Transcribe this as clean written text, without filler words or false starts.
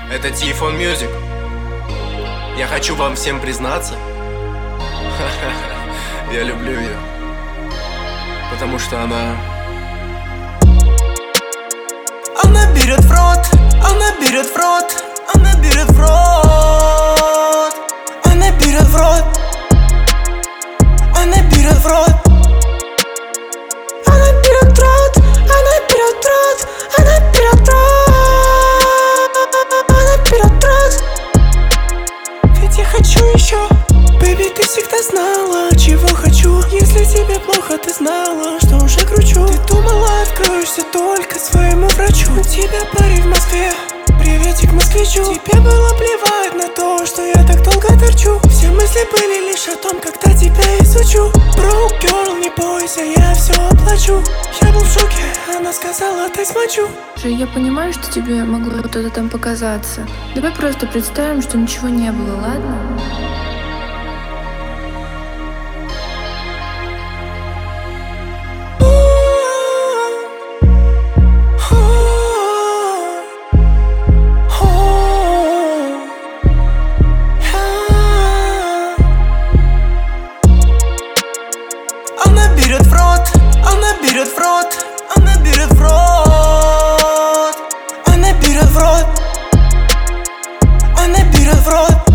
Это Typhon Music. Я хочу вам всем признаться. Я люблю ее, потому что она берет в рот, она берет в рот, она берет в рот, она берет в рот, она берет в рот, она берет в рот, она берет в рот, она берет в рот, она берет в рот. Ведь я хочу еще. Бэби, ты всегда знала, чего хочу. Если тебе плохо, ты знала, что уже кручу. Ты думала, откроешься только своему врачу. У тебя парень в Москве, приветик москвичу. Тебе было плевать на то, что я так долго торчу. Все мысли были лишь о том, когда тебя изучу. Broke girl, не бойся, я все оплачу. Я был в шоке, она сказала, дай смочу. Я понимаю, что тебе могло что-то там показаться. Давай просто представим, что ничего не было, ладно? Она берет в рот, она берет в рот, она берет в рот, она берет в рот, она берет в рот.